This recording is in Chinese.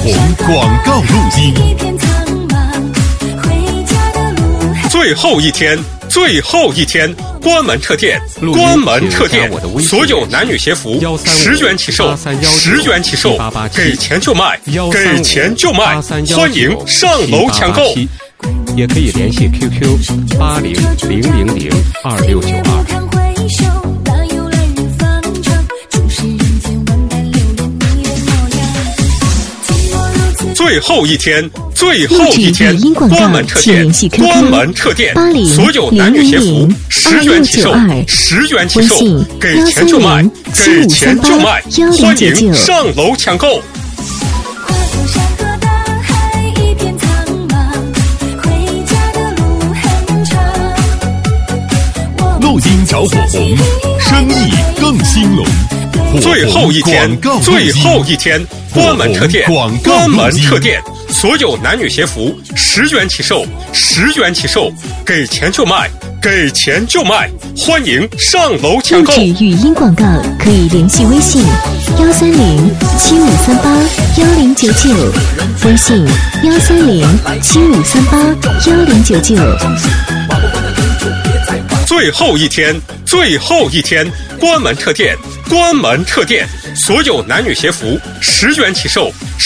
红广告录音。 最后一天，最后一天，关门撤店，关门撤店！所有男女鞋服10元起售，10元起售，给钱就卖，给钱就卖，欢迎上楼抢购。 也可以联系 QQ8000026922。 最后一天，最后一天，关门撤店，关门撤店！所有男女鞋服10元起售，10元起售，给钱就卖，给钱就卖，欢迎上楼抢购。 录音找火红，生意更兴隆。 最后一天，最后一天，关门撤店，关门撤店！所有男女鞋服10元起售，10元起售，给钱就卖，给钱就卖，欢迎上楼抢购。 录制语音广告可以联系微信13075381099，微信13075381099。 最后一天，最后一天，关门撤店，关门撤店！所有男女鞋服10元起售